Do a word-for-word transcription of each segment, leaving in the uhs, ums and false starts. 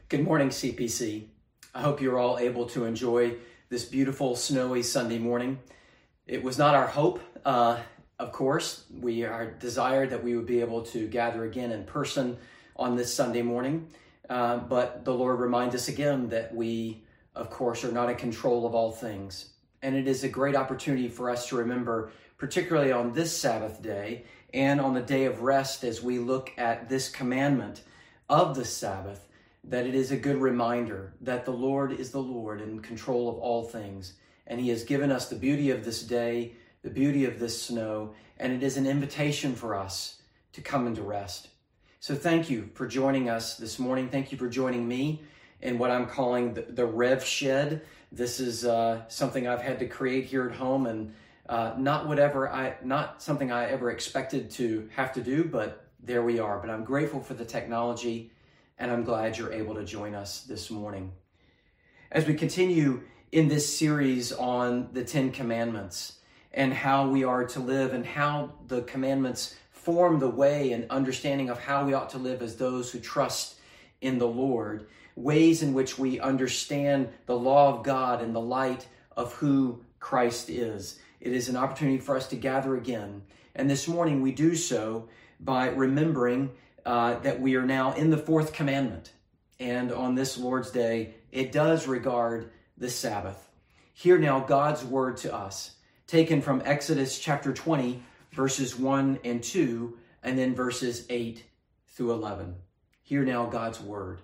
Good morning, C P C. I hope you're all able to enjoy this beautiful, snowy Sunday morning. It was not our hope, uh, of course. We are desired that we would be able to gather again in person on this Sunday morning. Uh, but the Lord reminds us again that we, of course, are not in control of all things. And it is a great opportunity for us to remember, particularly on this Sabbath day and on the day of rest, as we look at this commandment of the Sabbath, that it is a good reminder that the Lord is the Lord in control of all things. And he has given us the beauty of this day, the beauty of this snow, and it is an invitation for us to come into rest. So thank you for joining us this morning. Thank you for joining me in what I'm calling the, the Rev Shed. This is uh, something I've had to create here at home, and uh, not whatever I, not something I ever expected to have to do, but there we are. But I'm grateful for the technology, and I'm glad you're able to join us this morning. As we continue in this series on the Ten Commandments and how we are to live and how the commandments form the way and understanding of how we ought to live as those who trust in the Lord, ways in which we understand the law of God in the light of who Christ is. It is an opportunity for us to gather again. And this morning we do so by remembering Uh, that we are now in the fourth commandment. And on this Lord's Day, it does regard the Sabbath. Hear now God's word to us, taken from Exodus chapter twenty, verses one and two, and then verses eight through eleven. Hear now God's word.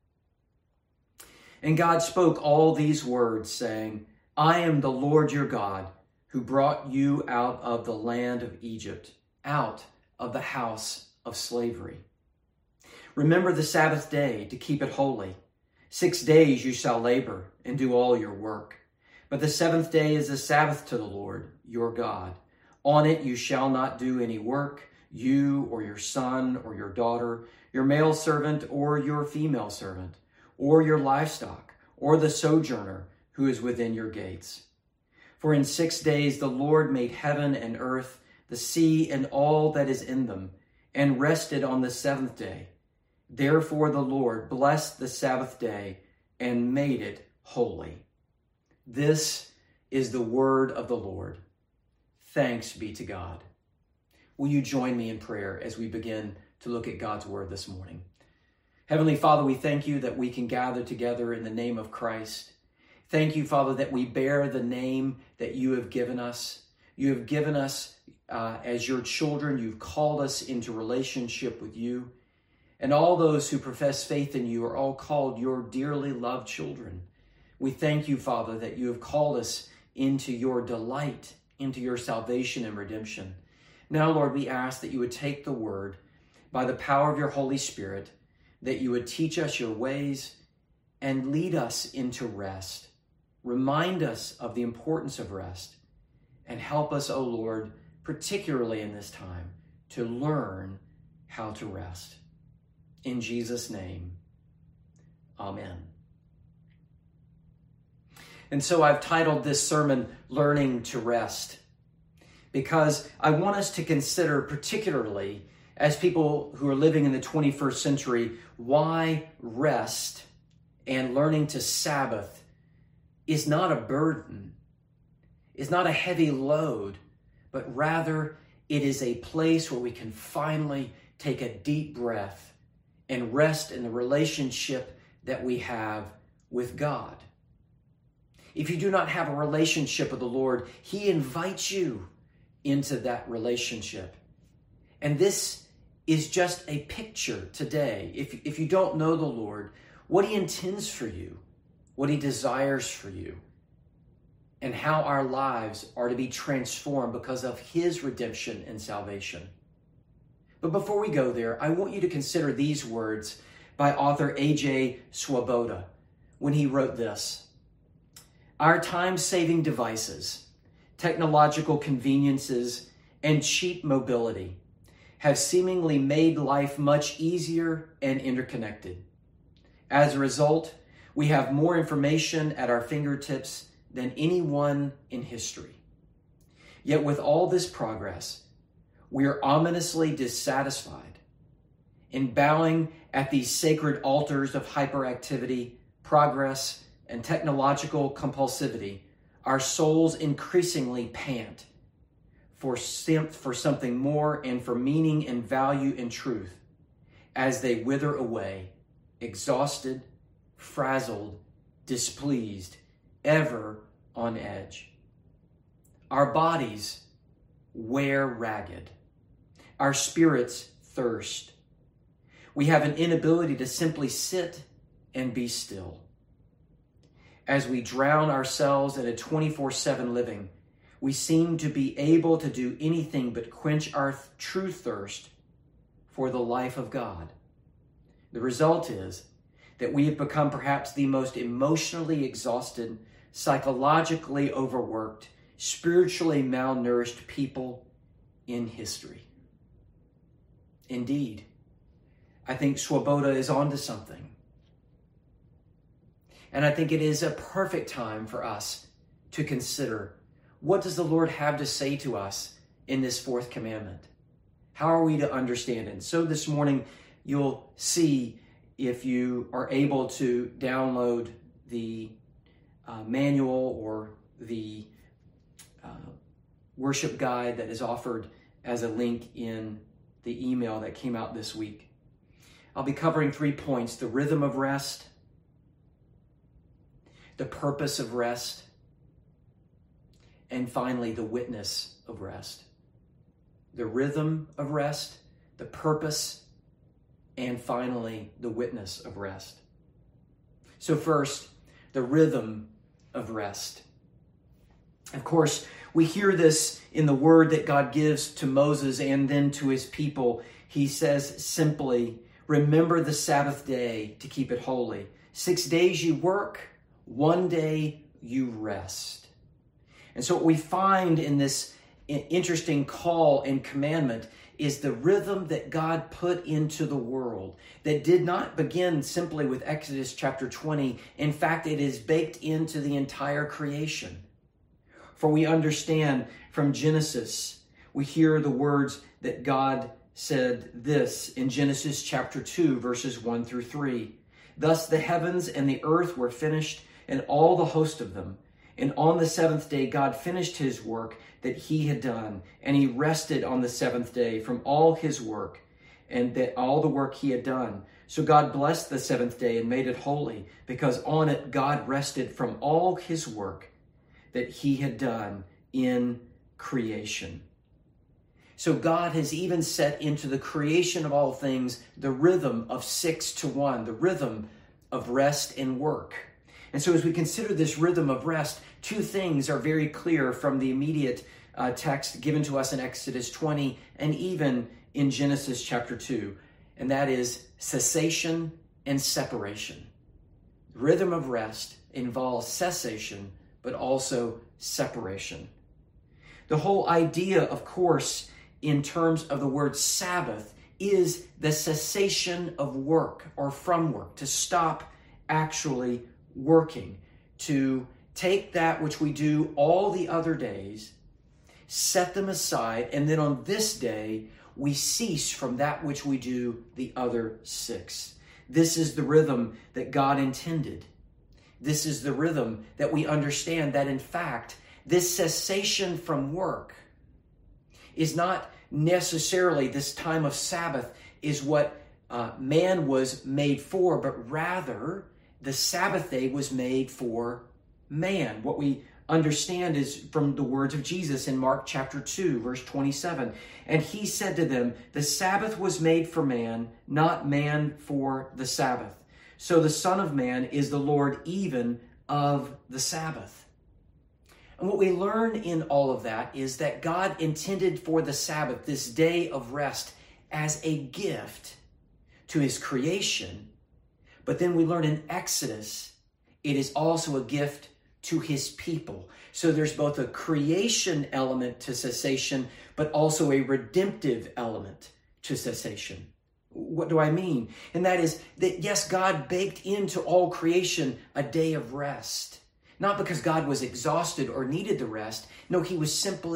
And God spoke all these words, saying, I am the Lord your God, who brought you out of the land of Egypt, out of the house of slavery. Remember the Sabbath day to keep it holy. Six days you shall labor and do all your work. But the seventh day is a Sabbath to the Lord your God. On it you shall not do any work, you or your son or your daughter, your male servant or your female servant, or your livestock, or the sojourner who is within your gates. For in six days the Lord made heaven and earth, the sea and all that is in them, and rested on the seventh day. Therefore the Lord blessed the Sabbath day and made it holy. This is the word of the Lord. Thanks be to God. Will you join me in prayer as we begin to look at God's word this morning? Heavenly Father, we thank you that we can gather together in the name of Christ. Thank you, Father, that we bear the name that you have given us. You have given us uh, as your children. You've called us into relationship with you. And all those who profess faith in you are all called your dearly loved children. We thank you, Father, that you have called us into your delight, into your salvation and redemption. Now, Lord, we ask that you would take the word by the power of your Holy Spirit, that you would teach us your ways and lead us into rest. Remind us of the importance of rest and help us, O Lord, particularly in this time, to learn how to rest. In Jesus' name, amen. And so I've titled this sermon, Learning to Rest, because I want us to consider, particularly as people who are living in the twenty-first century, why rest and learning to Sabbath is not a burden, is not a heavy load, but rather it is a place where we can finally take a deep breath and rest in the relationship that we have with God. If you do not have a relationship with the Lord, he invites you into that relationship. And this is just a picture today, if, if you don't know the Lord, what he intends for you, what he desires for you, and how our lives are to be transformed because of his redemption and salvation. But before we go there, I want you to consider these words by author A J Swoboda when he wrote this. Our time-saving devices, technological conveniences, and cheap mobility have seemingly made life much easier and interconnected. As a result, we have more information at our fingertips than anyone in history. Yet with all this progress, we are ominously dissatisfied. In bowing at these sacred altars of hyperactivity, progress, and technological compulsivity, our souls increasingly pant for, sim- for something more and for meaning and value and truth as they wither away, exhausted, frazzled, displeased, ever on edge. Our bodies wear ragged. Our spirits thirst. We have an inability to simply sit and be still. As we drown ourselves in a twenty-four seven living, we seem to be able to do anything but quench our th- true thirst for the life of God. The result is that we have become perhaps the most emotionally exhausted, psychologically overworked, spiritually malnourished people in history. Indeed, I think Swoboda is onto something. And I think it is a perfect time for us to consider, what does the Lord have to say to us in this fourth commandment? How are we to understand it? And so this morning, you'll see, if you are able to download the uh, manual or the uh, worship guide that is offered as a link in the email that came out this week. I'll be covering three points: the rhythm of rest, the purpose of rest, and finally, the witness of rest. The rhythm of rest, the purpose, and finally, the witness of rest. So first, the rhythm of rest. Of course, we hear this in the word that God gives to Moses and then to his people. He says simply, remember the Sabbath day to keep it holy. Six days you work, one day you rest. And so what we find in this interesting call and commandment is the rhythm that God put into the world that did not begin simply with Exodus chapter twenty. In fact, it is baked into the entire creation. For we understand from Genesis, we hear the words that God said this in Genesis chapter two, verses one through three. Thus the heavens and the earth were finished, and all the host of them. And on the seventh day, God finished his work that he had done, and he rested on the seventh day from all his work and that all the work he had done. So God blessed the seventh day and made it holy, because on it God rested from all his work that he had done in creation. So God has even set into the creation of all things the rhythm of six to one, the rhythm of rest and work. And so as we consider this rhythm of rest, two things are very clear from the immediate uh, text given to us in Exodus twenty and even in Genesis chapter two, and that is cessation and separation. The rhythm of rest involves cessation, but also separation. The whole idea, of course, in terms of the word Sabbath, is the cessation of work or from work, to stop actually working, to take that which we do all the other days, set them aside, and then on this day, we cease from that which we do the other six. This is the rhythm that God intended. This is the rhythm that we understand that, in fact, this cessation from work is not necessarily this time of Sabbath is what uh, man was made for, but rather the Sabbath day was made for man. What we understand is from the words of Jesus in Mark chapter two, verse twenty-seven. And he said to them, the Sabbath was made for man, not man for the Sabbath. So the Son of Man is the Lord even of the Sabbath. And what we learn in all of that is that God intended for the Sabbath, this day of rest, as a gift to his creation. But then we learn in Exodus, it is also a gift to his people. So there's both a creation element to cessation, but also a redemptive element to cessation. What do I mean? And that is that, yes, God baked into all creation a day of rest. Not because God was exhausted or needed the rest. No, he was simply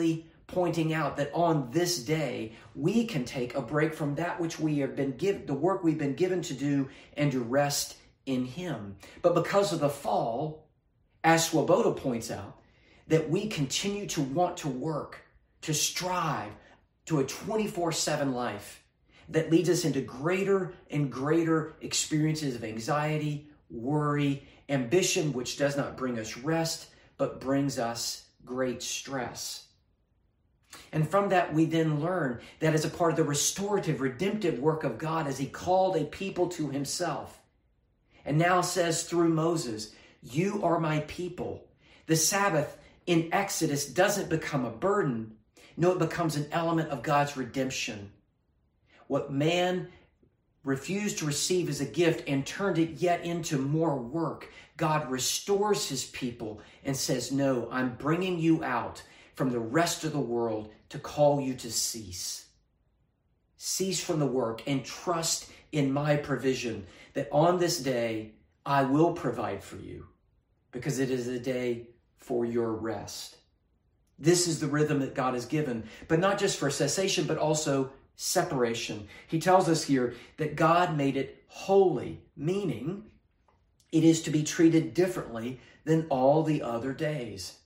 pointing out that on this day, we can take a break from that which we have been given, the work we've been given to do, and to rest in Him. But because of the fall, as Swoboda points out, that we continue to want to work, to strive to a twenty-four seven life that leads us into greater and greater experiences of anxiety, worry, ambition, which does not bring us rest, but brings us great stress. And from that, we then learn that as a part of the restorative, redemptive work of God, as He called a people to Himself, and now says through Moses, "You are my people." The Sabbath in Exodus doesn't become a burden. No, it becomes an element of God's redemption. What man refused to receive as a gift and turned it yet into more work, God restores His people and says, "No, I'm bringing you out from the rest of the world to call you to cease. Cease from the work and trust in my provision, that on this day I will provide for you, because it is a day for your rest." This is the rhythm that God has given, but not just for cessation, but also separation. He tells us here that God made it holy, meaning it is to be treated differently than all the other days.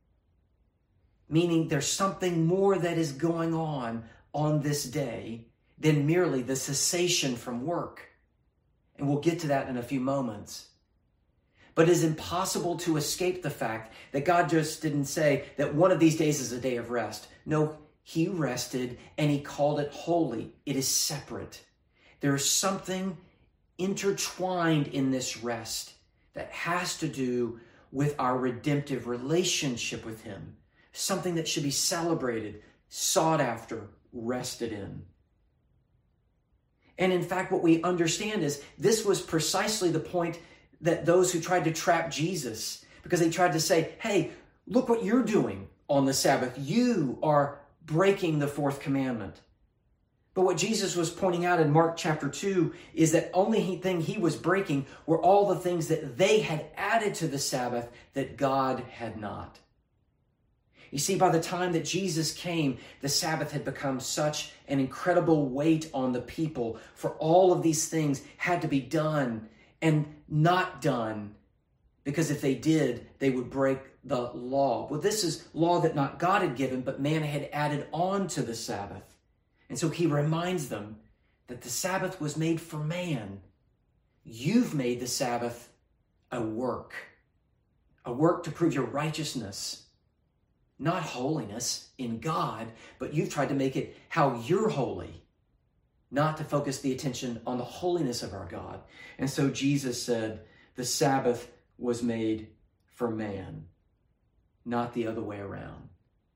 Meaning there's something more that is going on on this day than merely the cessation from work. And we'll get to that in a few moments. But it is impossible to escape the fact that God just didn't say that one of these days is a day of rest. No, He rested and He called it holy. It is separate. There is something intertwined in this rest that has to do with our redemptive relationship with Him. Something that should be celebrated, sought after, rested in. And in fact, what we understand is this was precisely the point that those who tried to trap Jesus, because they tried to say, "Hey, look what you're doing on the Sabbath. You are breaking the fourth commandment." But what Jesus was pointing out in Mark chapter two is that only thing He was breaking were all the things that they had added to the Sabbath that God had not. You see, by the time that Jesus came, the Sabbath had become such an incredible weight on the people, for all of these things had to be done and not done, because if they did, they would break the law. Well, this is law that not God had given, but man had added on to the Sabbath. And so He reminds them that the Sabbath was made for man. You've made the Sabbath a work, a work to prove your righteousness. Not holiness in God, but you've tried to make it how you're holy, not to focus the attention on the holiness of our God. And so Jesus said the Sabbath was made for man, not the other way around.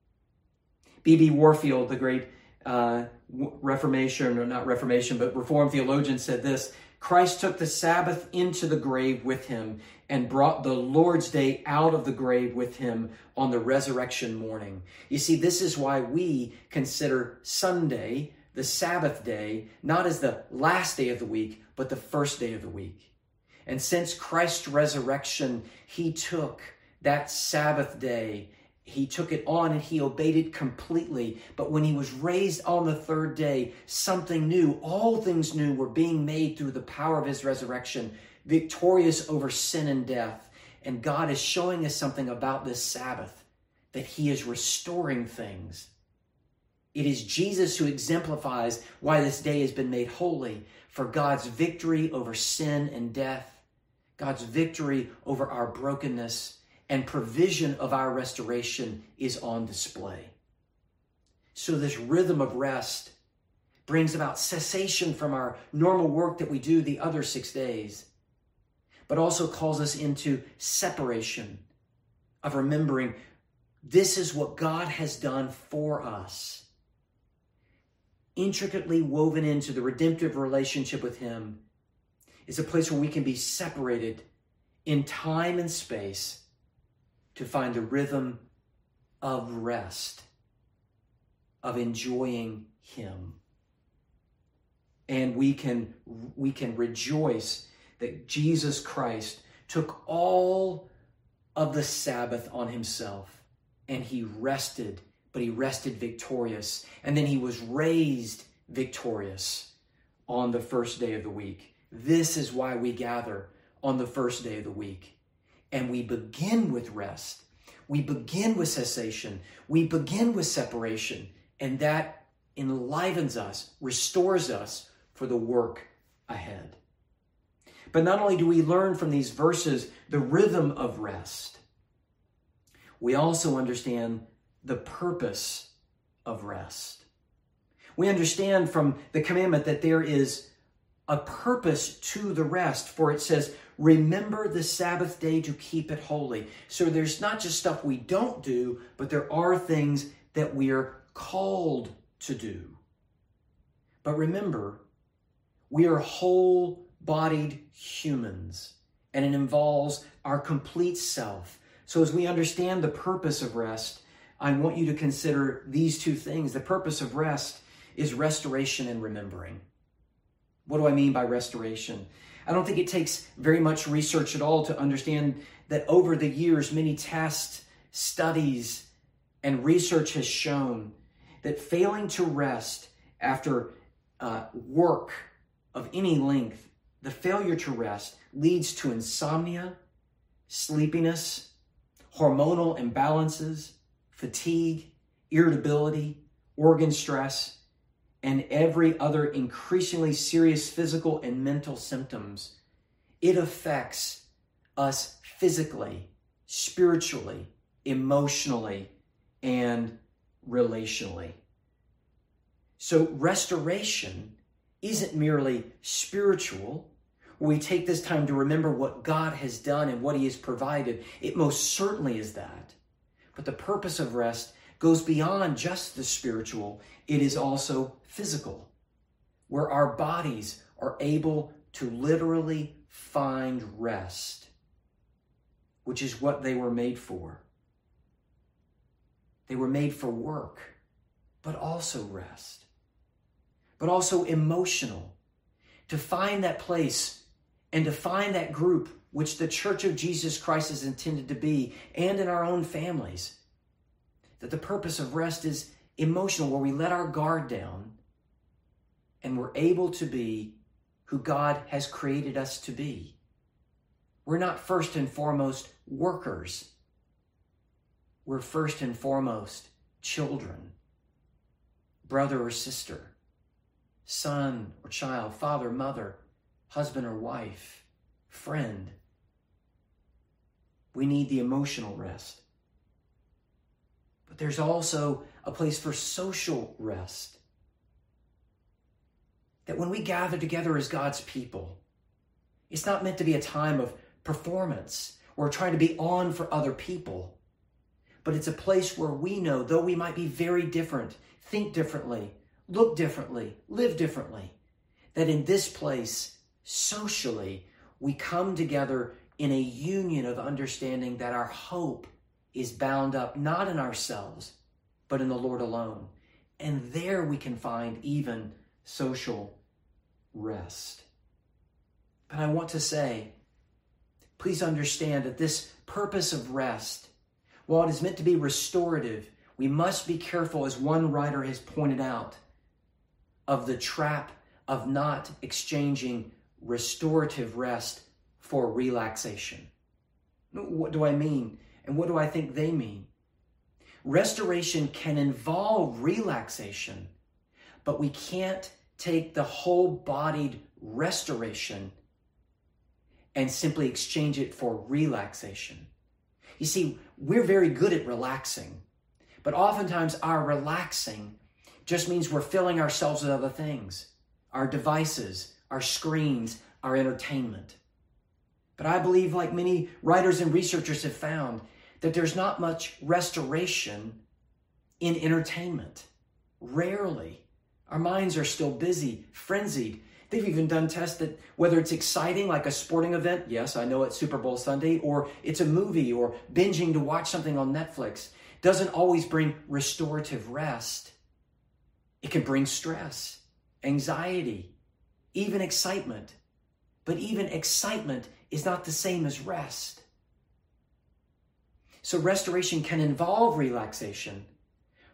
B B Warfield, the great uh, Reformation, or not Reformation, but Reformed theologian, said this: "Christ took the Sabbath into the grave with Him and brought the Lord's Day out of the grave with Him on the resurrection morning." You see, this is why we consider Sunday, the Sabbath day, not as the last day of the week, but the first day of the week. And since Christ's resurrection, He took that Sabbath day, He took it on and He obeyed it completely. But when He was raised on the third day, something new, all things new were being made through the power of His resurrection, victorious over sin and death. And God is showing us something about this Sabbath, that He is restoring things. It is Jesus who exemplifies why this day has been made holy, for God's victory over sin and death, God's victory over our brokenness, and provision of our restoration is on display. So this rhythm of rest brings about cessation from our normal work that we do the other six days, but also calls us into separation of remembering this is what God has done for us. Intricately woven into the redemptive relationship with Him is a place where we can be separated in time and space to find the rhythm of rest, of enjoying Him. And we can, we can rejoice that Jesus Christ took all of the Sabbath on Himself and He rested but he rested victorious. And then he was raised victorious on the first day of the week. This is why we gather on the first day of the week. And we begin with rest. We begin with cessation. We begin with separation. And that enlivens us, restores us for the work ahead. But not only do we learn from these verses the rhythm of rest, we also understand the purpose of rest. We understand from the commandment that there is a purpose to the rest, for it says, remember the Sabbath day to keep it holy. So there's not just stuff we don't do, but there are things that we are called to do. But remember, we are whole-bodied humans, and it involves our complete self. So as we understand the purpose of rest, I want you to consider these two things. The purpose of rest is restoration and remembering. What do I mean by restoration? I don't think it takes very much research at all to understand that over the years, many tests, studies, and research has shown that failing to rest after uh, work of any length, the failure to rest leads to insomnia, sleepiness, hormonal imbalances, fatigue, irritability, organ stress, and every other increasingly serious physical and mental symptoms. It affects us physically, spiritually, emotionally, and relationally. So restoration isn't merely spiritual, where we take this time to remember what God has done and what he has provided. It most certainly is that. But the purpose of rest goes beyond just the spiritual. It is also physical, where our bodies are able to literally find rest, which is what they were made for. They were made for work, but also rest, but also emotional, to find that place and to find that group which the Church of Jesus Christ is intended to be, and in our own families. That the purpose of rest is emotional, where we let our guard down and we're able to be who God has created us to be. We're not first and foremost workers. We're first and foremost children, brother or sister, son or child, father, mother, husband or wife, friend. We need the emotional rest. But there's also a place for social rest. That when we gather together as God's people, it's not meant to be a time of performance or trying to be on for other people. But it's a place where we know, though we might be very different, think differently, look differently, live differently, that in this place, socially, we come together in a union of understanding that our hope is bound up not in ourselves, but in the Lord alone. And there we can find even social rest. But I want to say, please understand that this purpose of rest, while it is meant to be restorative, we must be careful, as one writer has pointed out, of the trap of not exchanging restorative rest for relaxation. What do I mean? And what do I think they mean? Restoration can involve relaxation, but we can't take the whole-bodied restoration and simply exchange it for relaxation. You see, we're very good at relaxing, but oftentimes our relaxing just means we're filling ourselves with other things, our devices, our screens, our entertainment. But I believe, like many writers and researchers have found, that there's not much restoration in entertainment. Rarely. Our minds are still busy, frenzied. They've even done tests that whether it's exciting, like a sporting event, yes, I know it's Super Bowl Sunday, or it's a movie, or binging to watch something on Netflix, doesn't always bring restorative rest. It can bring stress, anxiety, even excitement. But even excitement is not the same as rest. So restoration can involve relaxation,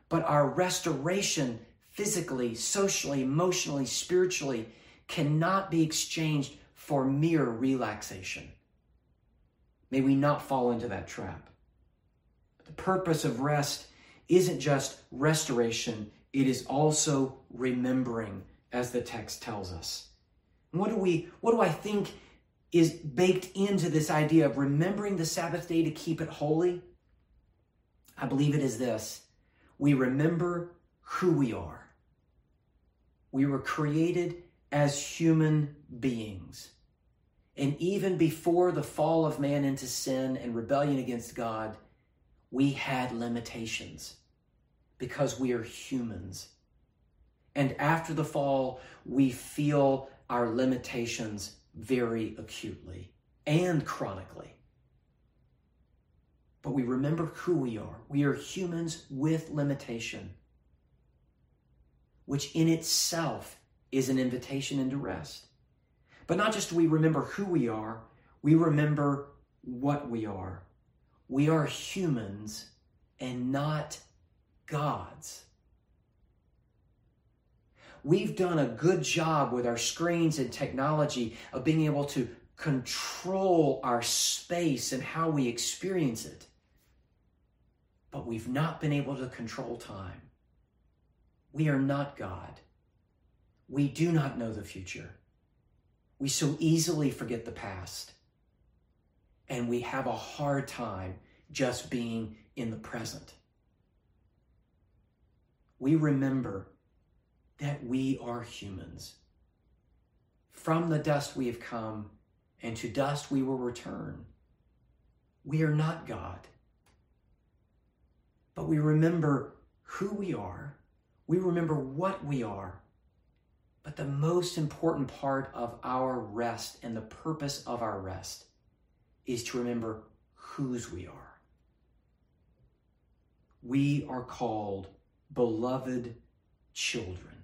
But our restoration physically, socially, emotionally, spiritually cannot be exchanged for mere relaxation. May we not fall into that trap. The purpose of rest isn't just restoration, it is also remembering, as the text tells us. And what do we, what do I think is baked into this idea of remembering the Sabbath day to keep it holy? I believe it is this. We remember who we are. We were created as human beings. And even before the fall of man into sin and rebellion against God, we had limitations because we are humans. And after the fall, we feel our limitations very acutely and chronically. But we remember who we are. We are humans with limitation, which in itself is an invitation into rest. But not just do we remember who we are, we remember what we are. We are humans and not gods. We've done a good job with our screens and technology of being able to control our space and how we experience it. But we've not been able to control time. We are not God. We do not know the future. We so easily forget the past. And we have a hard time just being in the present. We remember that we are humans. From the dust we have come, and to dust we will return. We are not God. But we remember who we are. We remember what we are. But the most important part of our rest and the purpose of our rest is to remember whose we are. We are called beloved children,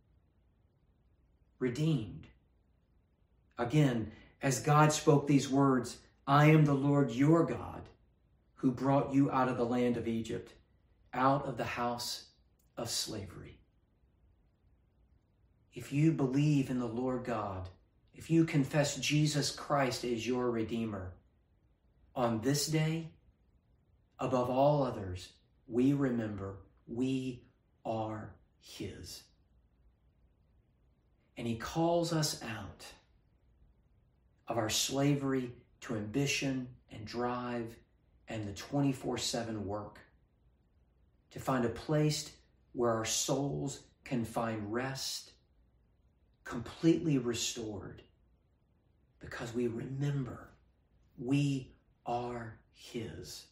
redeemed. Again, as God spoke these words, I am the Lord your God, who brought you out of the land of Egypt, out of the house of slavery. If you believe in the Lord God, if you confess Jesus Christ as your Redeemer, on this day, above all others, we remember we are His. And He calls us out of our slavery to ambition and drive and the twenty-four seven work, to find a place where our souls can find rest, completely restored, because we remember we are His.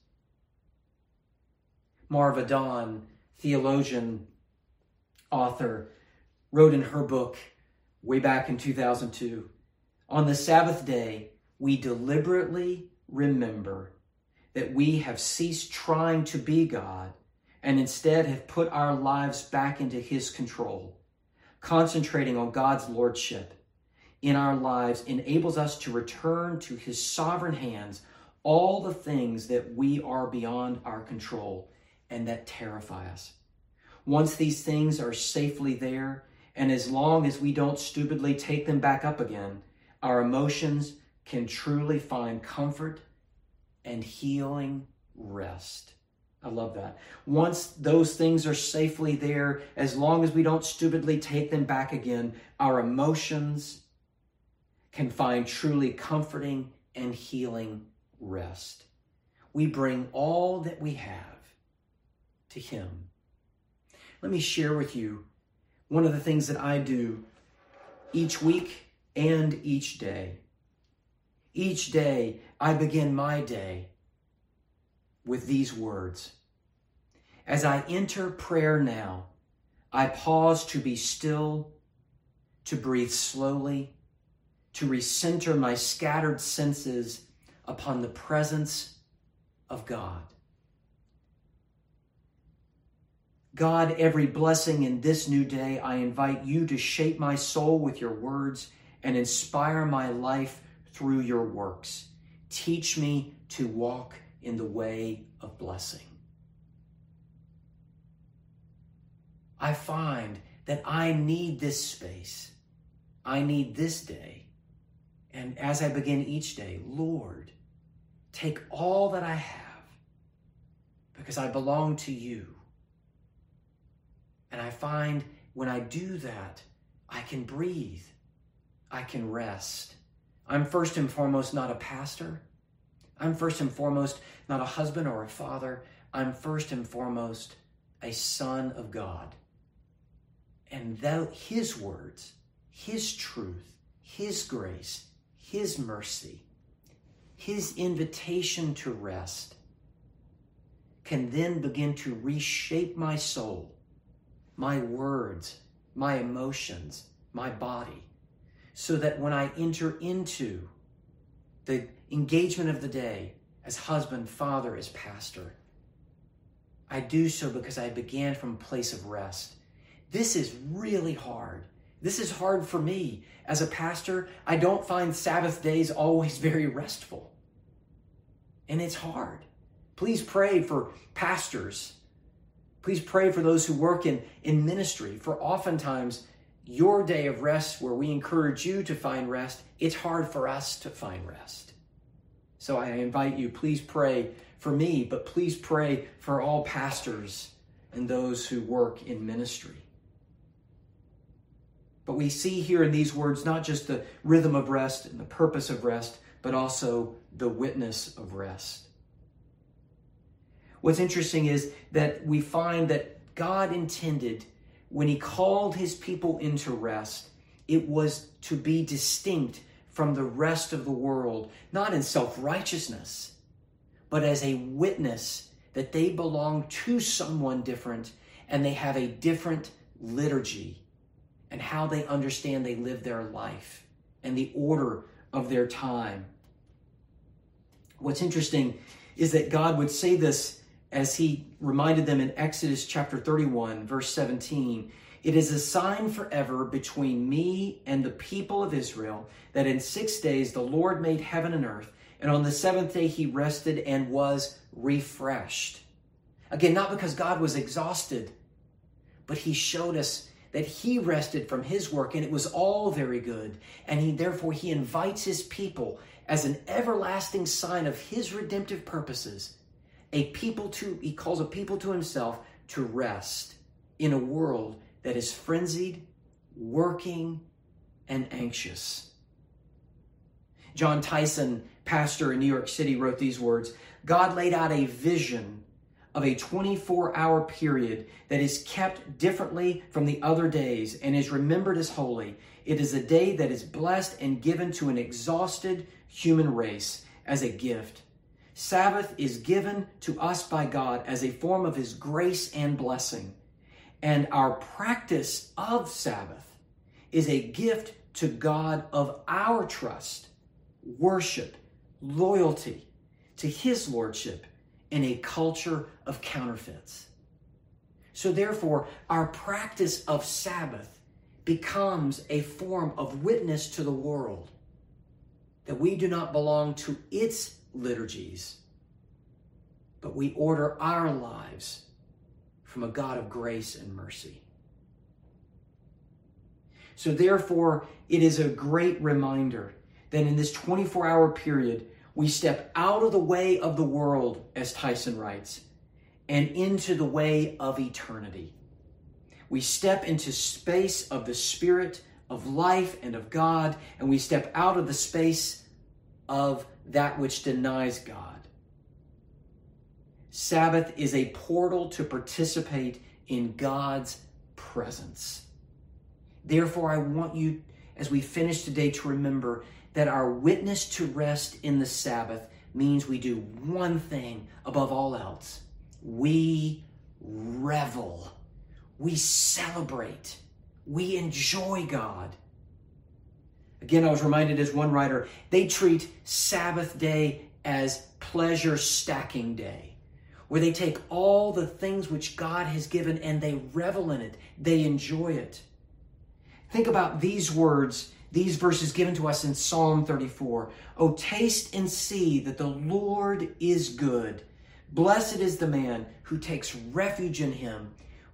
Marva Dawn, theologian, author, wrote in her book way back in two thousand two, on the Sabbath day, we deliberately remember that we have ceased trying to be God and instead have put our lives back into His control. Concentrating on God's lordship in our lives enables us to return to His sovereign hands all the things that we are beyond our control and that terrify us. Once these things are safely there, and as long as we don't stupidly take them back up again, our emotions can truly find comfort and healing rest. I love that. Once those things are safely there, as long as we don't stupidly take them back again, our emotions can find truly comforting and healing rest. We bring all that we have to Him. Let me share with you one of the things that I do each week and each day. Each day, I begin my day with these words. As I enter prayer now, I pause to be still, to breathe slowly, to recenter my scattered senses upon the presence of God. God, every blessing in this new day, I invite you to shape my soul with your words and inspire my life through your works. Teach me to walk in the way of blessing. I find that I need this space. I need this day. And as I begin each day, Lord, take all that I have because I belong to you. And I find when I do that, I can breathe. I can rest. I'm first and foremost not a pastor. I'm first and foremost not a husband or a father. I'm first and foremost a son of God. And that his words, his truth, his grace, his mercy, his invitation to rest can then begin to reshape my soul, my words, my emotions, my body, so that when I enter into the engagement of the day as husband, father, as pastor, I do so because I began from a place of rest. This is really hard. This is hard for me. As a pastor, I don't find Sabbath days always very restful. And it's hard. Please pray for pastors. Please pray for those who work in, in ministry, for oftentimes your day of rest where we encourage you to find rest, it's hard for us to find rest. So I invite you, please pray for me, but please pray for all pastors and those who work in ministry. But we see here in these words not just the rhythm of rest and the purpose of rest, but also the witness of rest. What's interesting is that we find that God intended when he called his people into rest, it was to be distinct from the rest of the world, not in self-righteousness, but as a witness that they belong to someone different and they have a different liturgy and how they understand they live their life and the order of their time. What's interesting is that God would say this as he reminded them in Exodus chapter thirty-one, verse seventeen. It is a sign forever between me and the people of Israel that in six days the Lord made heaven and earth, and on the seventh day he rested and was refreshed. Again, not because God was exhausted, but he showed us that he rested from his work and it was all very good. And he therefore he invites his people as an everlasting sign of his redemptive purposes, a people to, he calls a people to himself to rest in a world that is frenzied, working, and anxious. John Tyson, pastor in New York City, wrote these words: God laid out a vision of a twenty-four hour period that is kept differently from the other days and is remembered as holy. It is a day that is blessed and given to an exhausted human race as a gift. Sabbath is given to us by God as a form of his grace and blessing. And our practice of Sabbath is a gift to God of our trust, worship, loyalty to his lordship in a culture of counterfeits. So therefore, our practice of Sabbath becomes a form of witness to the world that we do not belong to its liturgies, but we order our lives from a God of grace and mercy. So therefore, it is a great reminder that in this twenty-four hour period, we step out of the way of the world, as Tyson writes, and into the way of eternity. We step into space of the Spirit, of life, and of God, and we step out of the space of that which denies God. Sabbath is a portal to participate in God's presence. Therefore, I want you, as we finish today, to remember that our witness to rest in the Sabbath means we do one thing above all else. We revel. We celebrate. We enjoy God. Again, I was reminded as one writer, they treat Sabbath day as pleasure stacking day, where they take all the things which God has given and they revel in it. They enjoy it. Think about these words, these verses given to us in Psalm thirty-four. Oh, taste and see that the Lord is good. Blessed is the man who takes refuge in him.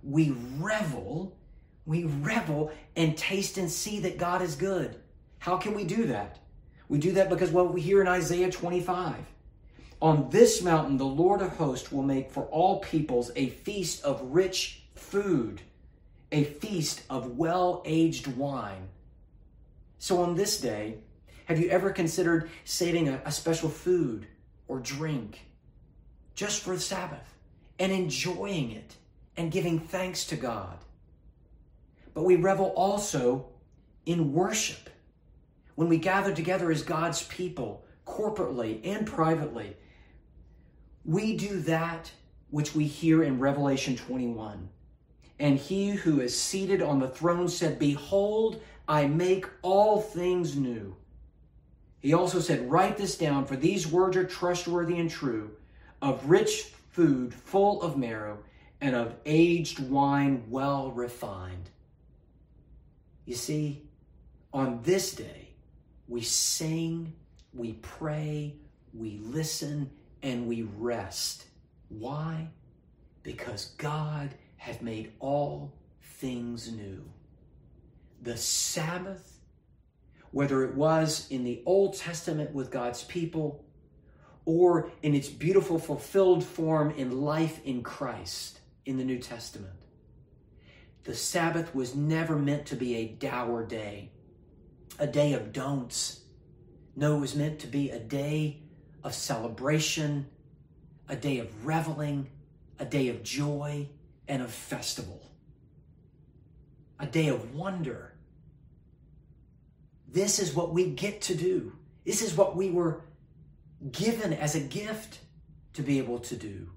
we revel, we revel and taste and see that God is good. How can we do that? We do that because what we hear in Isaiah twenty-five. On this mountain, the Lord of hosts will make for all peoples a feast of rich food, a feast of well-aged wine. So on this day, have you ever considered saving a, a special food or drink just for the Sabbath and enjoying it and giving thanks to God? But we revel also in worship. When we gather together as God's people, corporately and privately, we do that which we hear in Revelation twenty-one. And he who is seated on the throne said, "Behold, I make all things new." He also said, "Write this down, for these words are trustworthy and true, of rich food full of marrow, and of aged wine well refined." You see, on this day, we sing, we pray, we listen, and we rest. Why? Because God hath made all things new. The Sabbath, whether it was in the Old Testament with God's people, or in its beautiful fulfilled form in life in Christ in the New Testament, the Sabbath was never meant to be a dour day, a day of don'ts. No, it was meant to be a day of celebration, a day of reveling, a day of joy and of festival, a day of wonder. This is what we get to do. This is what we were given as a gift to be able to do.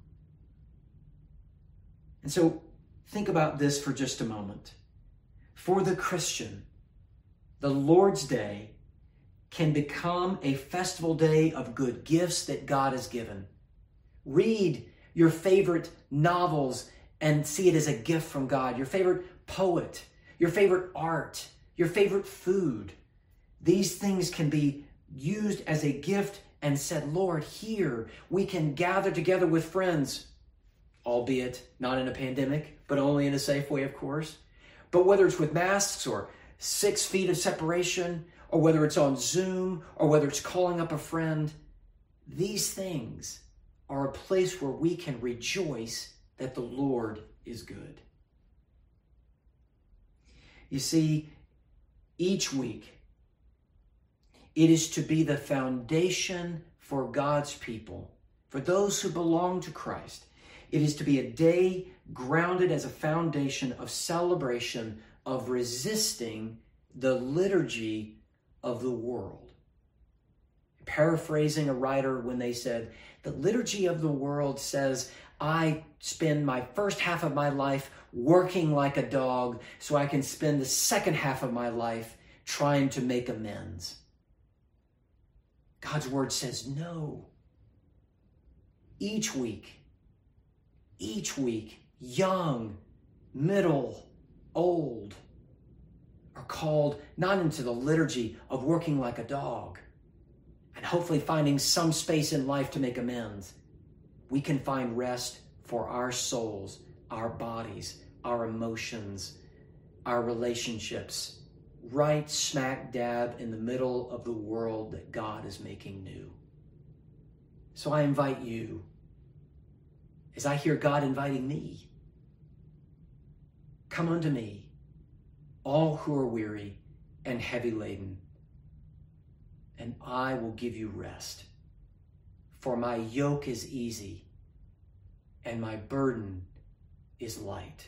And so think about this for just a moment. For the Christian, the Lord's Day can become a festival day of good gifts that God has given. Read your favorite novels and see it as a gift from God. Your favorite poet, your favorite art, your favorite food. These things can be used as a gift and said, "Lord, here we can gather together with friends," albeit not in a pandemic, but only in a safe way, of course. But whether it's with masks or six feet of separation, or whether it's on Zoom, or whether it's calling up a friend, these things are a place where we can rejoice that the Lord is good. You see, each week, it is to be the foundation for God's people, for those who belong to Christ. It is to be a day grounded as a foundation of celebration, of resisting the liturgy of the world. Paraphrasing a writer when they said, the liturgy of the world says, I spend my first half of my life working like a dog so I can spend the second half of my life trying to make amends. God's word says no. Each week, each week, young, middle, old, are called not into the liturgy of working like a dog and hopefully finding some space in life to make amends. We can find rest for our souls, our bodies, our emotions, our relationships, right smack dab in the middle of the world that God is making new. So I invite you, as I hear God inviting me, come unto me, all who are weary and heavy laden, and I will give you rest. For my yoke is easy and my burden is light.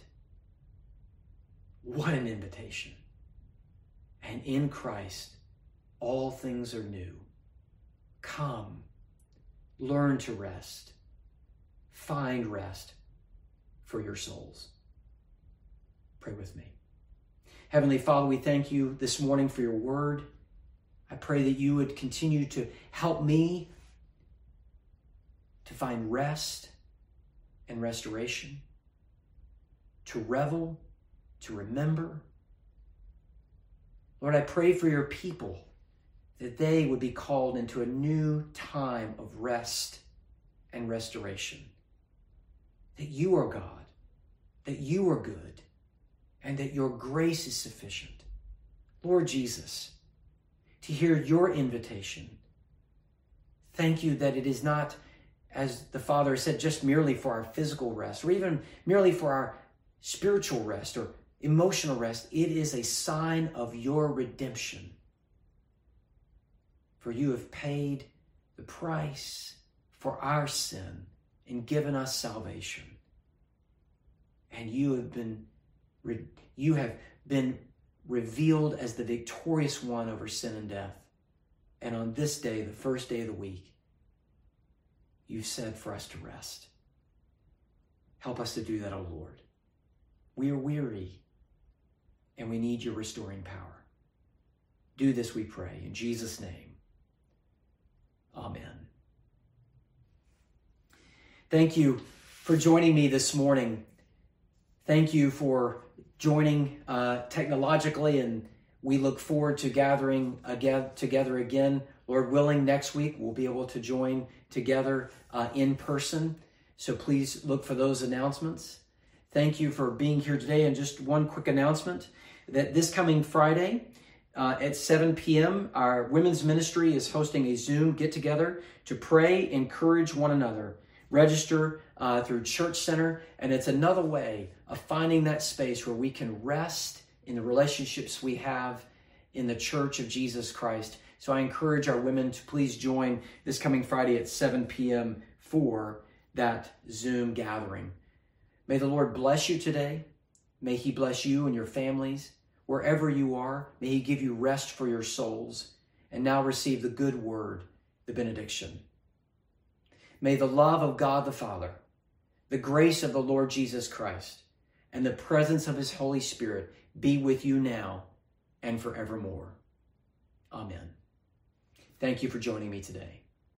What an invitation. And in Christ, all things are new. Come, learn to rest. Find rest for your souls. Pray with me. Heavenly Father, we thank you this morning for your word. I pray that you would continue to help me to find rest and restoration, to revel, to remember. Lord, I pray for your people that they would be called into a new time of rest and restoration. That you are God that you are good and that your grace is sufficient. Lord Jesus, to hear your invitation, thank you that it is not, as the Father said, just merely for our physical rest or even merely for our spiritual rest or emotional rest. It is a sign of your redemption. For you have paid the price for our sin and given us salvation. And you have been you have been revealed as the victorious one over sin and death. And on this day, the first day of the week, you said for us to rest. Help us to do that, O Lord. We are weary, and we need your restoring power. Do this, we pray, in Jesus' name. Amen. Thank you for joining me this morning. Thank you for joining uh, technologically, and we look forward to gathering again, together again. Lord willing, next week we'll be able to join together uh, in person. So please look for those announcements. Thank you for being here today. And just one quick announcement that this coming Friday uh, at seven p.m., our women's ministry is hosting a Zoom get-together to pray, encourage one another. Register uh, through Church Center, and it's another way of finding that space where we can rest in the relationships we have in the Church of Jesus Christ. So I encourage our women to please join this coming Friday at seven p.m. for that Zoom gathering. May the Lord bless you today. May he bless you and your families. Wherever you are, may he give you rest for your souls. And now receive the good word, the benediction. May the love of God the Father, the grace of the Lord Jesus Christ, and the presence of his Holy Spirit be with you now and forevermore. Amen. Thank you for joining me today.